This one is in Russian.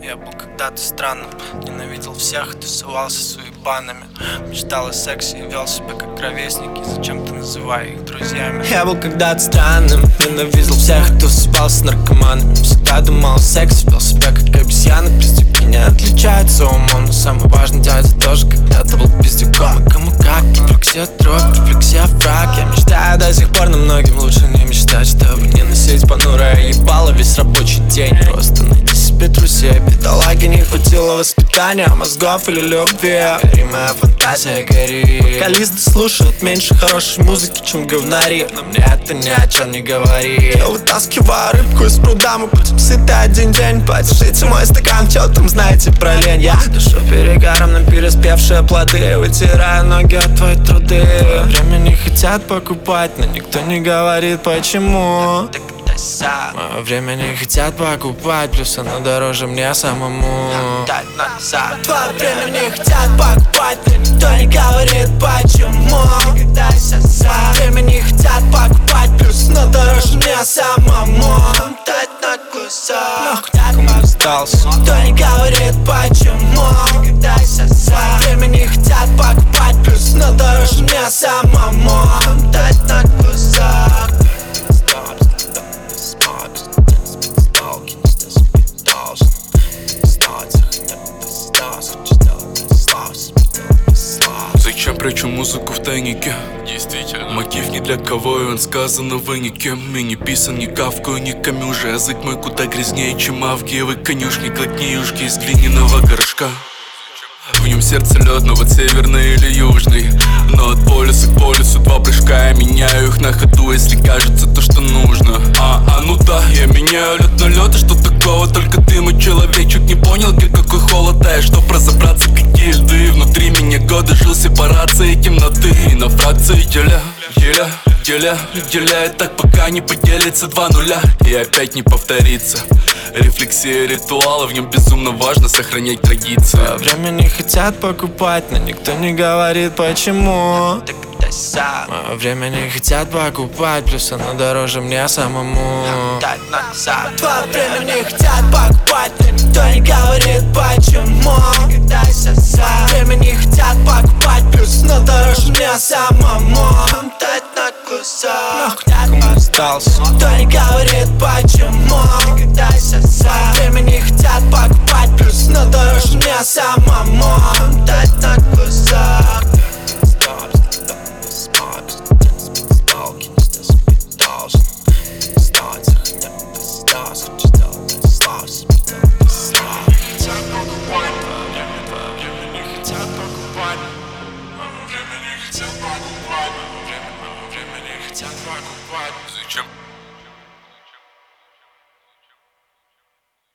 Я был когда-то странным, ненавидел всех, тусовался с уебанами. Мечтал о сексе и вел себя как ровесники, зачем-то называя их друзьями. Я был когда-то странным, ненавидел всех, тусовался с наркоманами. Всегда думал о сексе, вел себя как обезьяна. Пиздюки не отличаются умом, но самый важный дядя тоже когда-то был пиздюком. И кому как, рефлексия троп, рефлексия фраг. Я мечтаю до сих пор, но многим лучше не мечтать, чтобы не носить понурое ебало весь рабочий день. Просто найди себе друзей, бедолаги, не хватило воспитания, мозгов или любви. Гори моя фантазия, гори. Вокалисты слушают меньше хорошей музыки, чем говнари, но мне это ни о чем не говорит. Я вытаскиваю рыбку из пруда, мы будем сыты один день. Подержите мой стакан, чё там знаете про лень? Я дышу перегаром на переспевшие плоды, вытираю ноги от твоей труды. Время не хотят покупать, но никто не говорит почему. Мое время не хотят покупать, плюс оно дороже мне самому. Твое время не хотят покупать, но никто не говорит почему. Мое время не хотят покупать, плюс оно дороже мне самому. Дать на кусок, кому остался, никто не говорит почему. Мое время не хотят покупать, плюс оно дороже мне самому. Дать на кусок. Зачем прячу музыку в тайнике? Действительно. Мотив ни для кого, и он сказан, увы, никем. И не писан, ни кавкою, ни камюже. Язык мой куда грязнее, чем авгиевы конюшни. Глотни юшки из глиняного горшка. В нем сердце лед, но вот северный или южный. Но от полюса к полюсу два прыжка, я меняю их на ходу, если кажется то, что нужно. Ну да, я меняю лед на лед, и что такого? Только ты, мой человечек, не понял, где какой холод. А я чтоб разобраться, какие льды внутри меня годы жил сепарацией темноты. И на фракции деляет так, пока не поделится два нуля. И опять не повторится. Рефлексия ритуала, в нем безумно важно сохранять традиции. Во время не хотят покупать, но никто не говорит почему. Мое время не хотят покупать, плюс оно дороже мне самому. Твое время не хотят покупать, но никто не говорит почему. Мое время не хотят покупать, плюс оно дороже мне самому. Дать на кусок, кому остался, никто не говорит почему. Мое время не хотят покупать, плюс оно дороже мне самому. Дать на кусок. Зачем?